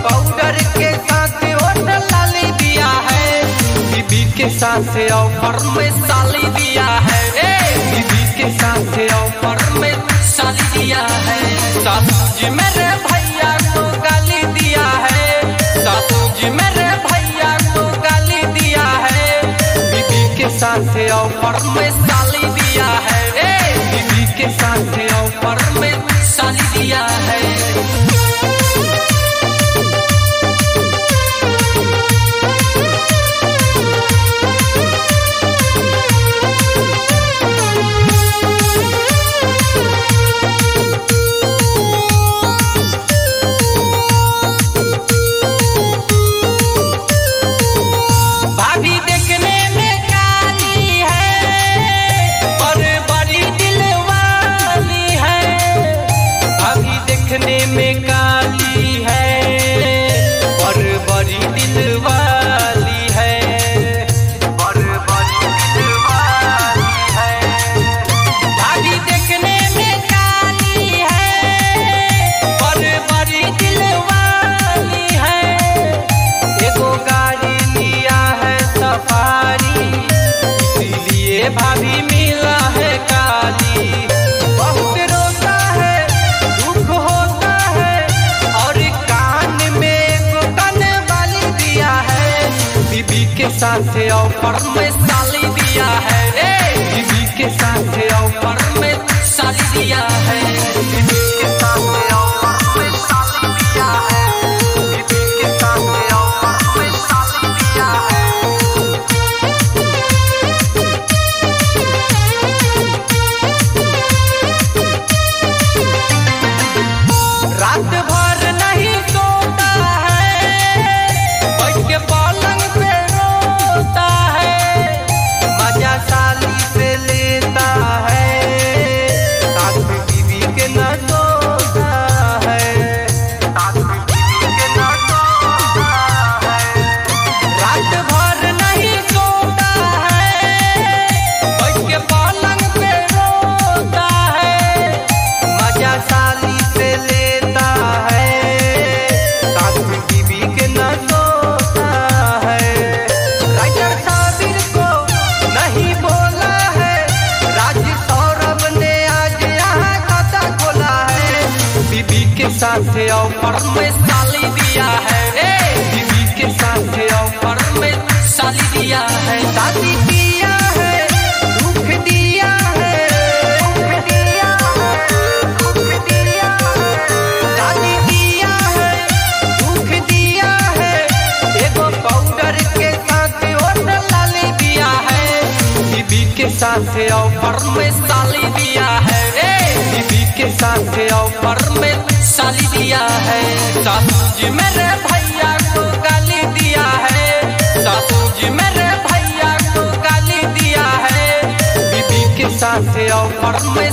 Powder के साथ होठ लाली दिया है, बीबी के साथ ऑफर में साली दिया है, बीबी के साथ ऑफर में साली दिया है। सासू जी मेरे भैया को गाली दिया है, सासू जी मेरे भैया को गाली दिया है, बीबी के साथ ऑफर में साली दिया है, बीबी के साथ ऑफर में साली दिया है। भाभी देखने में काली है और बड़ी दिल वाली है, भाभी देखने में काली है और बड़ी दिल वाली है, और बड़ी दिल वाली है। भाभी देखने में काली है और बड़ी दिल वाली है, एगो गाड़ी लिया है सफारी, इसीलिए भाभी मिला है काली। बहुत रोता है दुख होता है और कान में एगो कान वाली दिया है, बीबी के साथ ऑफर में साली दिया है, बीबी के साथ ऑफर में साली दिया है, बीबी के साथ ऑफर में साली दिया है, बीबी के साथ ऑफर में साली दिया है। रात भर नहीं सोता है, बैठ के पलंग पे रोता है, मजा साली से लेता है, साथ में बीबी के न सोता है, साथ में बीबी के न सोता है। रात भर नहीं सोता है, बैठ के पलंग पे रोता है, मजा साली से लेता है, साथ में बीबी के न सोता है। राइटर साबिर को नहीं बोला है, राज सौरभ ने आज यहाँ खाता खोला है, बीबी के साथ ऑफर में साली दिया है, बीबी के साथ ऑफर में साली दिया है। शादी किया है दुख दिया है, दुख दिया है, दुख दिया है। शादी किया है दुख दिया है, एगो पाउडर के साथ होठ लाली दिया है, बीबी के साथ ऑफर में साली दिया है, बीबी के साथ ऑफर में साली दिया है। सासू जी मेरे भैया को गाली दिया है, सासू जी मेरे भैया को गाली दिया है, बीबी के साथ ऑफर में